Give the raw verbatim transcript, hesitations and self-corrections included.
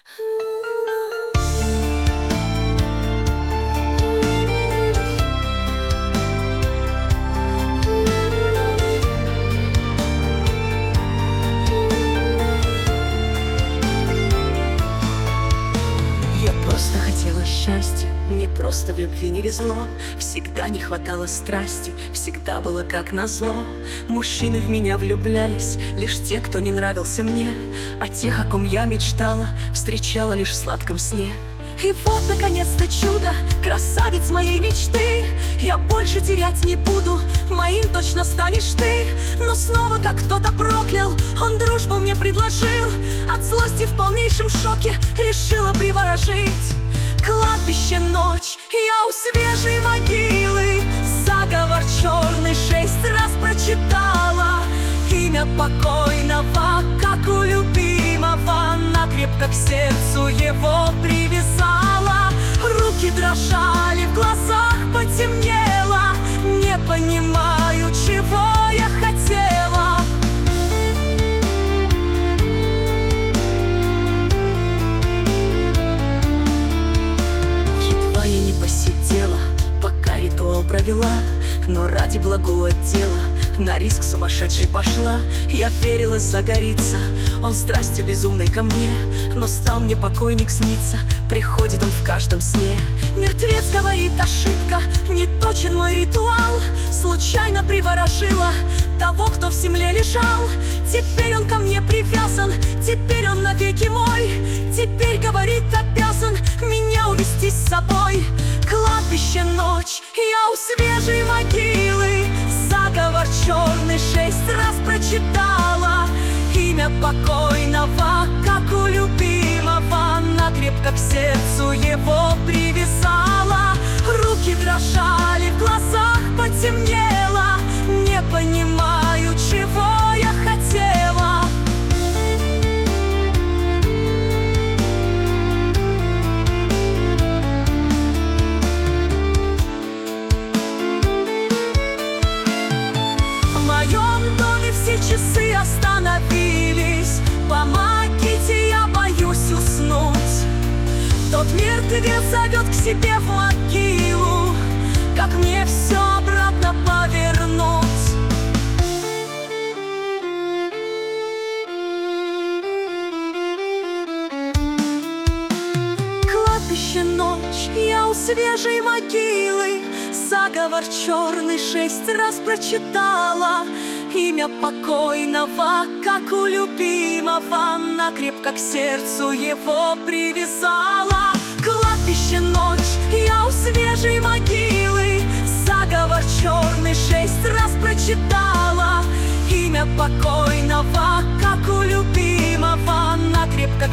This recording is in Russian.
Я просто хотела счастья, мне просто в любви не везло. Всегда не хватало страсти, всегда было как назло. Мужчины в меня влюблялись, лишь те, кто не нравился мне. А тех, о ком я мечтала, встречала лишь в сладком сне. И вот, наконец-то, чудо, красавец моей мечты. Я больше терять не буду, моим точно станешь ты. Но снова, как кто-то проклял, он дружбу мне предложил. От злости в полнейшем шоке решила приворожить. Кладбище, ночь, я у свежей могилы. Заговор черный шесть раз прочитала. Имя покойного, как у любимого, накрепко к сердцу его привязала. Руки дрожали, в глазах потемнело. Не понимаю, чего я хотела. Едва я не посидела, пока ритуал провела. Но ради благого дела на риск сумасшедший пошла. Я верила, загорится он страстью безумной ко мне. Но стал мне покойник сниться, приходит он в каждом сне. Мертвец говорит: ошибка, не точен мой ритуал. Случайно приворожила того, кто в земле лежал. Теперь он ко мне привязан, теперь он навеки мой. Теперь, говорит, обязан меня увести с собой. Кладбище, ночь, я у свежей могилы. Заговор черный шесть раз прочитала. Имя покойного, как у любимого, накрепко к сердцу его привязала. Руки дрожали, в глазах потемнело. Не понимаю, чего я хотела. В моем доме все часы остановились. Помогите, я боюсь уснуть. Тот мертвец зовет к себе в могилу. Как мне все обратно повернуть? Кладбище, ночь, я у свежей могилы. Заговор черный шесть раз прочитала. Имя покойного, как у любимого, накрепко к сердцу его привязала. Кладбище, ночь, я у свежей могилы. Заговор черный шесть раз прочитала. Имя покойного, как у любимого, накрепко к